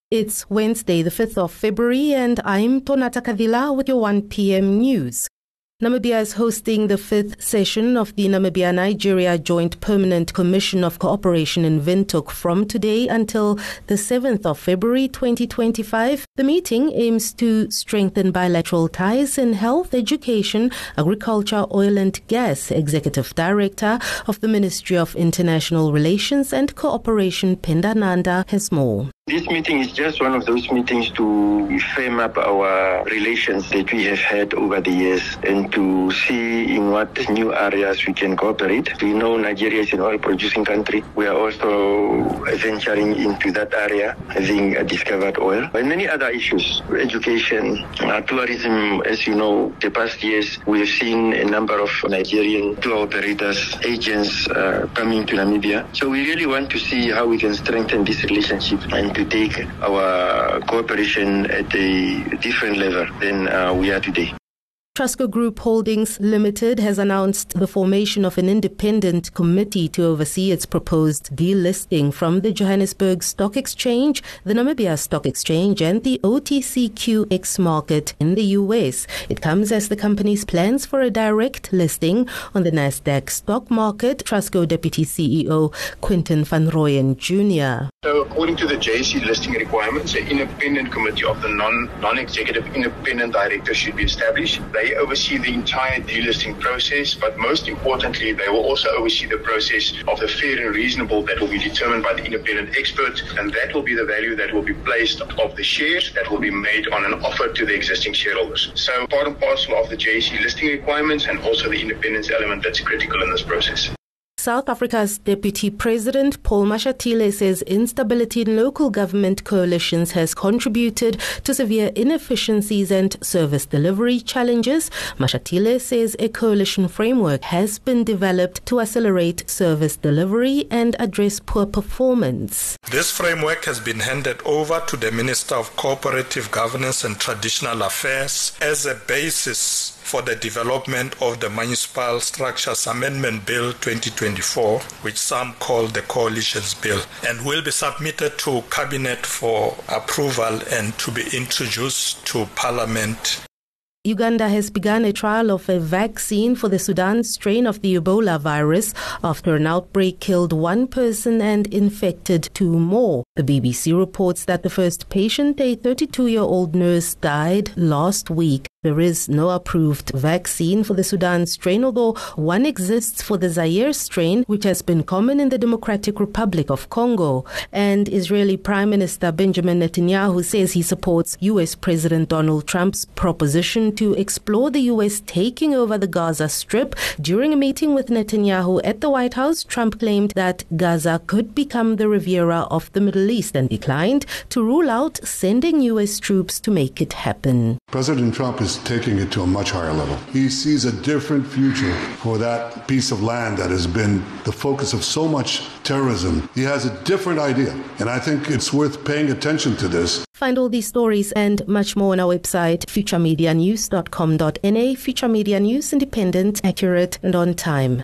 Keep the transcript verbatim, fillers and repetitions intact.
It's Wednesday, the fifth of February, and I'm Tonata Kadila with your one p.m. news. Namibia is hosting the fifth session of the Namibia-Nigeria Joint Permanent Commission of Cooperation in Windhoek from today until the seventh of February twenty twenty-five. The meeting aims to strengthen bilateral ties in health, education, agriculture, oil and gas. Executive Director of the Ministry of International Relations and Cooperation, Pendananda, has more. This meeting is just one of those meetings to firm up our relations that we have had over the years and to see in what new areas we can cooperate. We know Nigeria is an oil-producing country. We are also venturing into that area, having discovered oil. And many other issues, education, uh, tourism. As you know, the past years we have seen a number of Nigerian tour operators, agents uh, coming to Namibia. So we really want to see how we can strengthen this relationship and to take our cooperation at a different level than uh, we are today. Trustco Group Holdings Limited has announced the formation of an independent committee to oversee its proposed delisting from the Johannesburg Stock Exchange, the Namibia Stock Exchange, and the O T C Q X market in the U S. It comes as the company's plans for a direct listing on the Nasdaq stock market. Trustco Deputy C E O Quinton van Rooyen Junior So, according to the J S E listing requirements, an independent committee of the non, non-executive independent directors should be established. They oversee the entire delisting process, but most importantly, they will also oversee the process of the fair and reasonable that will be determined by the independent expert, and that will be the value that will be placed of the shares that will be made on an offer to the existing shareholders. So, part and parcel of the J S E listing requirements and also the independence element that's critical in this process. South Africa's Deputy President Paul Mashatile says instability in local government coalitions has contributed to severe inefficiencies and service delivery challenges. Mashatile says a coalition framework has been developed to accelerate service delivery and address poor performance. This framework has been handed over to the Minister of Cooperative Governance and Traditional Affairs as a basis for the development of the Municipal Structures Amendment Bill twenty twenty-four, which some call the Coalitions Bill, and will be submitted to Cabinet for approval and to be introduced to Parliament. Uganda has begun a trial of a vaccine for the Sudan strain of the Ebola virus after an outbreak killed one person and infected two more. The B B C reports that the first patient, a thirty-two-year-old nurse, died last week. There is no approved vaccine for the Sudan strain, although one exists for the Zaire strain, which has been common in the Democratic Republic of Congo. And Israeli Prime Minister Benjamin Netanyahu says he supports U S President Donald Trump's proposition to explore the U S taking over the Gaza Strip. During a meeting with Netanyahu at the White House, Trump claimed that Gaza could become the Riviera of the Middle East and declined to rule out sending U S troops to make it happen. President Trump is taking it to a much higher level. He sees a different future for that piece of land that has been the focus of so much terrorism. He has a different idea, and I think it's worth paying attention to this. Find all these stories and much more on our website, future media news dot com dot n a. Future Media News, independent, accurate, and on time.